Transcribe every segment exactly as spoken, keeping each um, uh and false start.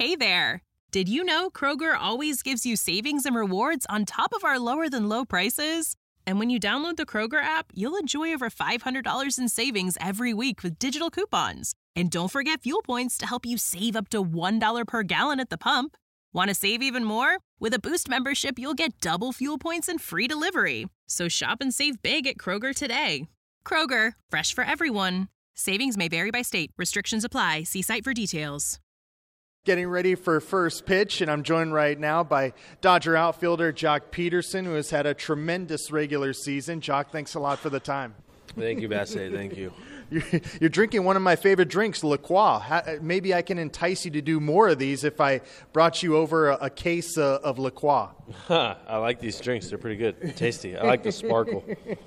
Hey there! Did you know Kroger always gives you savings and rewards on top of our lower-than-low prices? And when you download the Kroger app, you'll enjoy over five hundred dollars in savings every week with digital coupons. And don't forget fuel points to help you save up to one dollar per gallon at the pump. Want to save even more? With a Boost membership, you'll get double fuel points and free delivery. So shop and save big at Kroger today. Kroger, fresh for everyone. Savings may vary by state. Restrictions apply. See site for details. Getting ready for first pitch, and I'm joined right now by Dodger outfielder Joc Pederson, who has had a tremendous regular season. Joc, thanks a lot for the time. Thank you, Basse. Thank you. You're, you're drinking one of my favorite drinks, La Croix. How, maybe I can entice you to do more of these if I brought you over a, a case uh, of La Croix. Huh, I like these drinks. They're pretty good. Tasty. I like the sparkle.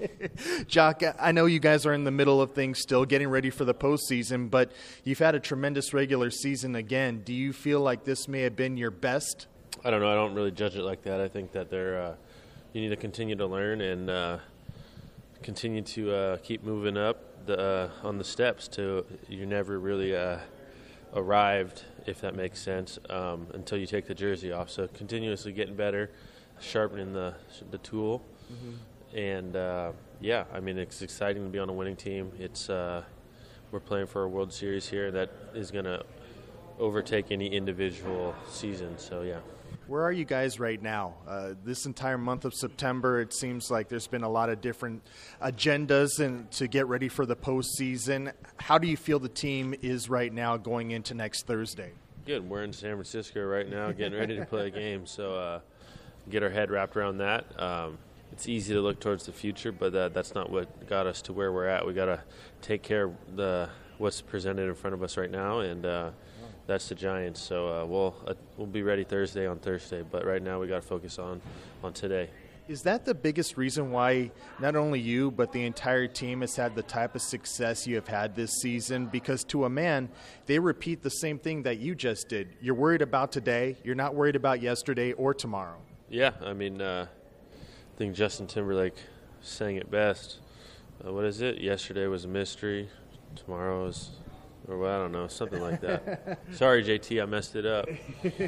Joc, I know you guys are in the middle of things still, getting ready for the postseason, but you've had a tremendous regular season again. Do you feel like this may have been your best? I don't know. I don't really judge it like that. I think that they're uh, you need to continue to learn and uh, continue to uh, keep moving up the uh, on the steps to you're never really uh, arrived, if that makes sense, um, until you take the jersey off. So continuously getting better, sharpening the the tool, mm-hmm. and uh, yeah, I mean it's exciting to be on a winning team. It's uh, we're playing for a World Series here that is going to overtake any individual season. So yeah. Where are you guys right now? Uh, this entire month of September, it seems like there's been a lot of different agendas and to get ready for the postseason. How do you feel the team is right now going into next Thursday? Good. We're in San Francisco right now getting ready to play a game, so uh, get our head wrapped around that. Um, it's easy to look towards the future, but that, that's not what got us to where we're at. We got to take care of the what's presented in front of us right now, and uh, that's the Giants. So uh, we'll uh, we'll be ready Thursday on Thursday, but right now we got to focus on, on today. Is that the biggest reason why not only you but the entire team has had the type of success you have had this season? Because to a man, they repeat the same thing that you just did. You're worried about today. You're not worried about yesterday or tomorrow. Yeah, I mean, uh, I think Justin Timberlake sang it best. Uh, what is it? Yesterday was a mystery. Tomorrow is... Or well, I don't know, something like that. Sorry, J T, I messed it up.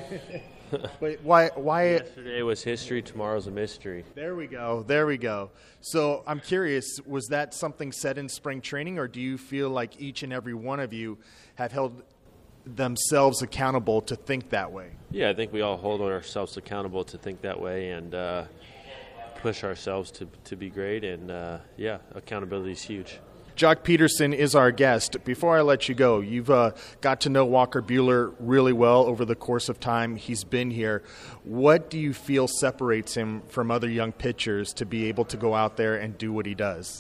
Wait, why? Why? Yesterday was history. Tomorrow's a mystery. There we go. There we go. So I'm curious, was that something said in spring training, or do you feel like each and every one of you have held themselves accountable to think that way? Yeah, I think we all hold ourselves accountable to think that way and uh, push ourselves to to be great. And uh, yeah, accountability is huge. Joc Pederson is our guest. Before I let you go, you've uh, got to know Walker Buehler really well over the course of time he's been here. What do you feel separates him from other young pitchers to be able to go out there and do what he does?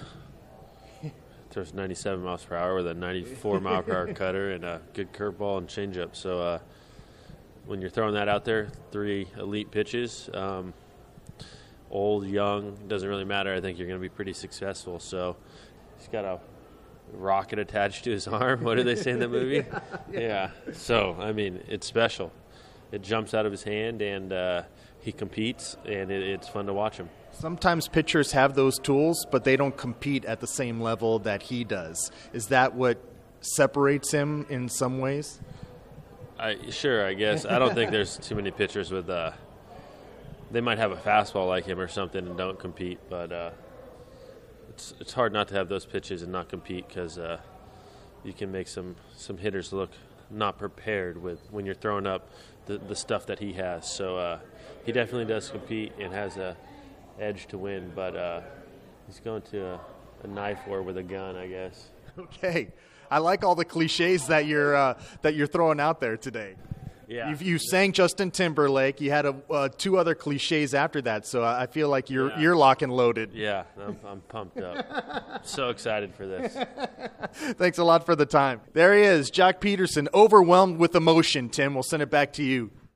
Throws ninety-seven miles per hour with a ninety-four mile per hour cutter and a good curveball and changeup. So uh, when you're throwing that out there, three elite pitches, um, old, young, doesn't really matter. I think you're going to be pretty successful. So he's got a rocket attached to his arm. What did they say in the movie? yeah, yeah. yeah. So, I mean, it's special. It jumps out of his hand, and uh, he competes, and it, it's fun to watch him. Sometimes pitchers have those tools, but they don't compete at the same level that he does. Is that what separates him in some ways? I, sure, I guess. I don't think there's too many pitchers with uh, – they might have a fastball like him or something and don't compete, but uh, – It's, it's hard not to have those pitches and not compete because uh, you can make some, some hitters look not prepared with when you're throwing up the, the stuff that he has. So uh, he definitely does compete and has a edge to win, but uh, he's going to a, a knife war with a gun, I guess. Okay, I like all the cliches that you're uh, that you're throwing out there today. Yeah. You, you sang Justin Timberlake. You had a, uh, two other cliches after that, so I feel like you're yeah. you're lock and loaded. Yeah, I'm, I'm pumped up. So excited for this. Thanks a lot for the time. There he is, Joc Pederson, overwhelmed with emotion. Tim, we'll send it back to you.